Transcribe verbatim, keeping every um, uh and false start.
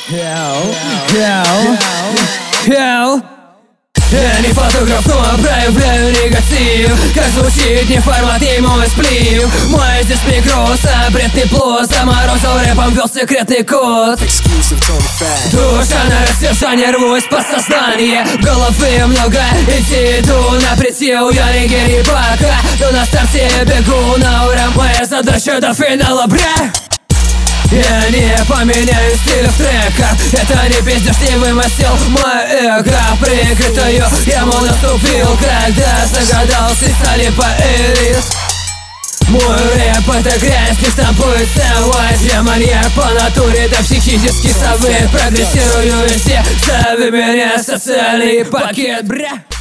Я не фотограф, но проявляю негатив. Как звучит не формат и мой сплив. Мой здесь микро, запретный плод. Заморозил рэпом, вел секретный код. Душа на растяжание, рвусь по сознанию. Головы много, идти иду на прицел. Я не Герри Бака, но на старте бегу на ура. Моя задача до финала, бля. Я не поменяю стиль в треках. Это не пиздец, не вымостил мое эго. Прикрытую яму наступил, когда загадался, стали поэлис. Мой рэп это грязь, не штампует ставать. Я маньяк по натуре, да психически совет. Прогрессирую везде, зови меня социальный пакет, бля.